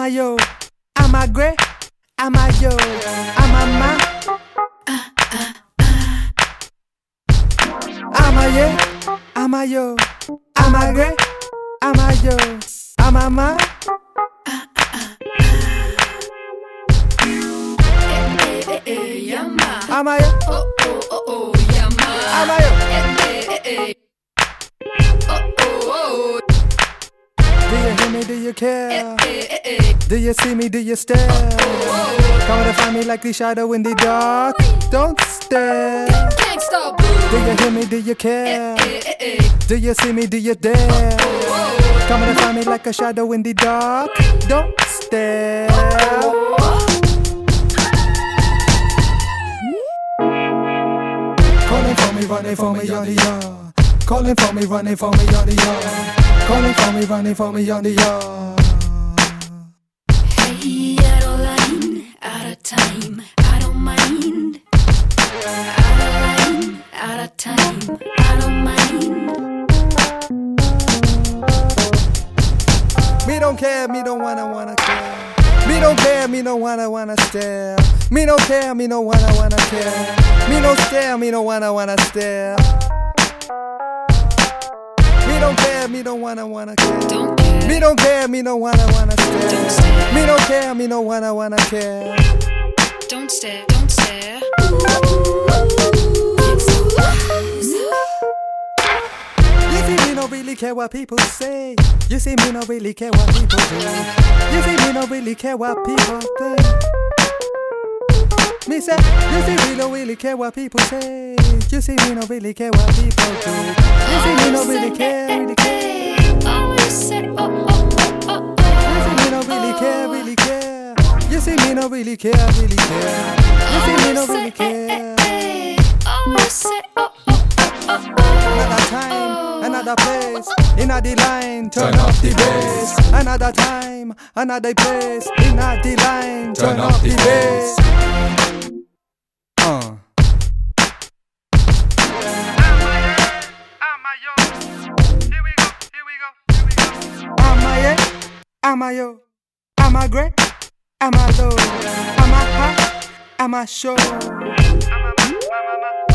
yo, I'm a great, I'm a yo, I'm a ma. I'm a yeah, I'm a yo, I'm a great, I'm a yo, I'm a ma. I'm a yo, Oh oh oh oh, yama. I'm a yo. Oh oh oh. Do you hear me? Do you care? Do you see me? Do you stare? Come to find me like the shadow in the dark. Don't stare. Gangsta boo. Do you hear me? Do you care? Do you see me? Do you dare? Come to find me like a shadow in the dark. Don't stare. Calling for me, running for me on the yard. Calling for me, running for me on the yard. Calling for me, running for me on the yard. Hey, out of line, out of time, I don't mind. Out of line, out of time, I don't mind. Me don't care, me don't wanna care. Me don't care, me don't wanna stare. Me don't care, me don't wanna care. Me don't stare, me don't wanna stare. Me don't care, me don't wanna care. Don't care. Me don't care, me don't wanna stare. Me don't care, me don't wanna care. Don't stare, don't stare. You see me don't really care what people say. You see me don't really care what people do. You see me don't really care what people think. Me say, you see me don't really care what people say. You see me don't really care what people do. You see me don't really care, really care. Always say, oh oh oh oh You see me don't really care, really care. You see me don't really care, really care. You see me don't really care. Always say, oh oh oh oh. Another time, another place, in the line, turn up the bass. Another time, another place, in the line, turn up the bass. I'm a yo, I'm a great, I'm a low, I'm a hot, I'm a show.